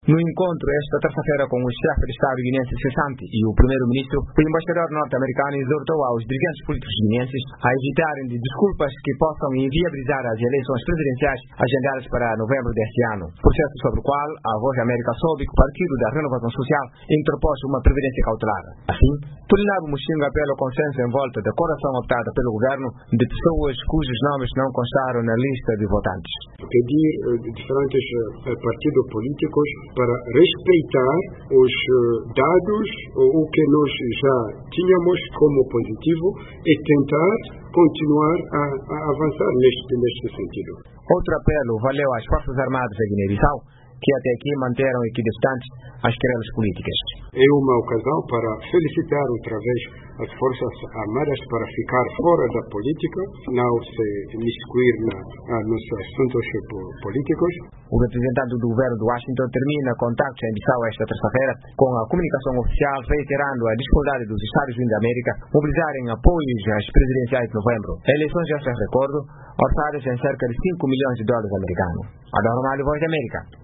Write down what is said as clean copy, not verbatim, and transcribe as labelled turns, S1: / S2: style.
S1: No encontro esta terça-feira com o chefe de Estado guineense cessante e o primeiro-ministro, o embaixador norte-americano exortou aos dirigentes políticos guineenses a evitarem de desculpas que possam inviabilizar as eleições presidenciais agendadas para novembro deste ano, processo sobre o qual a Voz da América soube que o Partido da Renovação Social interpôs uma previdência cautelar. Assim, Tulinabo Muxinga apela ao consenso em volta da correção optada pelo governo de pessoas cujos nomes não constaram na lista de votantes.
S2: Pedir diferentes partidos políticos para respeitar os dados, o que nós já tínhamos como positivo, e tentar continuar a avançar neste sentido.
S1: Outro apelo valeu às Forças Armadas da Guiné-Bissau, que até aqui manteram equidistantes as querelas políticas.
S2: É uma ocasião para felicitar outra vez as Forças Armadas para ficar fora da política, não se imiscuir nos assuntos políticos.
S1: O representante do governo de Washington termina contactos em Bissau esta terça-feira com a comunicação oficial reiterando a disponibilidade dos Estados Unidos da América mobilizarem apoios às presidenciais de novembro. Eleições, já se recordo, orçadas em cerca de $5 milhões americanos. Adão Ramalho, Voz da América.